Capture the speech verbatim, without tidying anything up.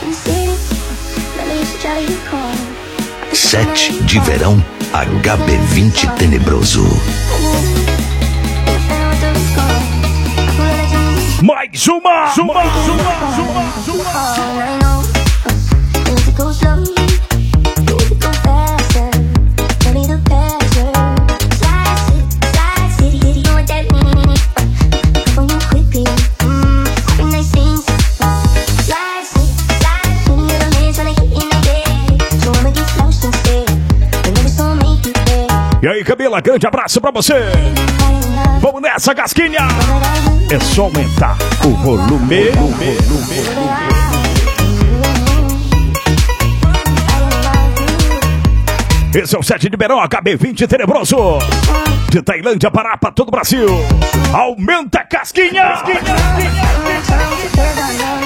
Sete de verão H B vinte Tenebroso. Mais uma! Zuma, zuma, zuma, zuma. E aí, Camila, grande abraço pra você. Vamos nessa, Casquinha. É só aumentar o volume. volume, volume. Esse é o sete de verão H B vinte Tenebroso. De Tailândia, Pará, pra todo o Brasil. Aumenta, Casquinha. Casquinha.